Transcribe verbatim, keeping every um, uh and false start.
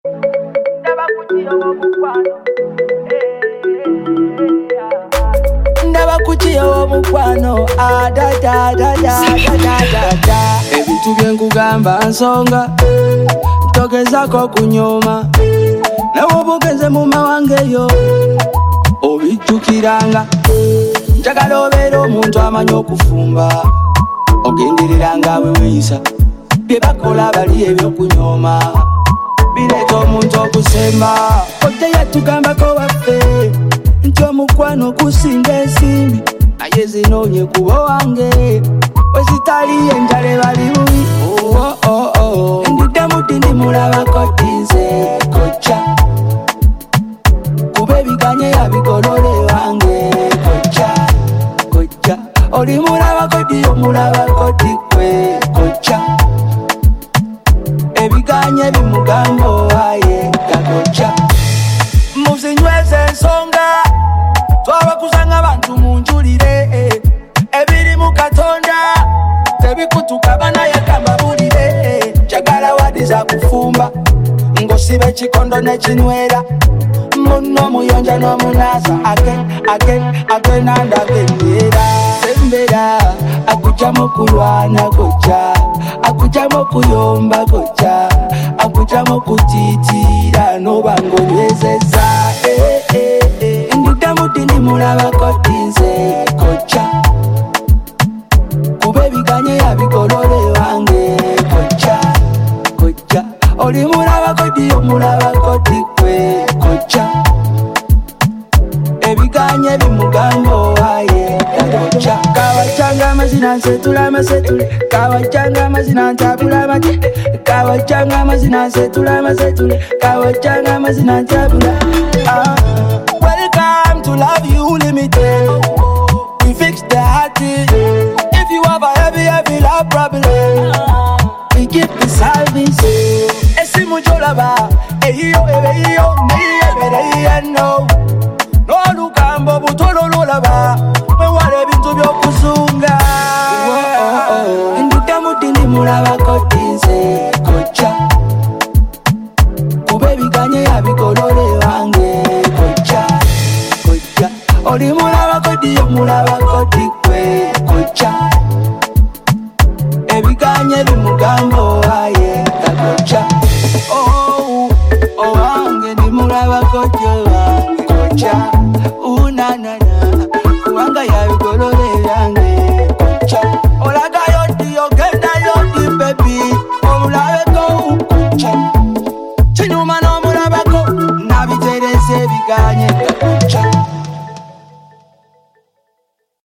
Ndaba kuchiyo mukwano ada da da da da da da. Ebintu byenkugamba nsonga togezako kunyoma nawe bogeze mu mawangeyo obijjukiranga njagala obeere omuntu amanyi okufumba ogendereranga bwe weyisa bye bakola bali ebyokunyoma bireeta omuntu okusemba ojja yatugambako waffe nti omukwano kusinga ensimbi naye zinoonye kuba wange wezitali enjala ebali bubi endudde muddi ndi mulabako tinze kojja kuba ebiganye yabigolole wange kojja kojja oli mulabako ddi omulabako dikwe kojja ebiganye bimugamba owaye gakojja muzinyweze ensonga twabakuzanga abantu munjulire ebiri mu Katonda tebikutuka banayagamba bulire jagala wadi za kufumba ngosiba ekikondo nekinywera muno muyonja n'omunaza again again again and again era sembera akujamo kulwana kojja akujamo kuyomba kojja akujamo kutitira nobango nywezeza eh eh eh ndudde muddi ndi mulabako tinze kojja kuba ebiganye yabigolole wange kojja kojja oli mulabako ddi omulabako dikwe kojja ebiganye bimugamba owaye kojja kawajjanga amazina nsetula amasetule kawajjanga amazina ntabula amate kawajjanga amazina nsetula amasetule kawajjanga amazina ntabula welcome to Love You Limited. We fix the heart. If you have a heavy heavy love problem, we give the service. Esimu jolaba eyo eyo neyo no no lukambo butolo lolaba we wale bintu byokuzunga ndudde muddi ndi mulabako tinze kojja kuba ebiganye yabigolole wange kojja kojja oli mulabako ddi omulabako dikwe kojja ebiganye bimugamba owaye kojja oh owange ndi mulabako dyo wange kojja unanana kubanga yabigolole byange kojja olagayo ddi ogendayo ddi bebi omulabeko kojja kinyuma n'omulabako nabitereza ebiganye kojja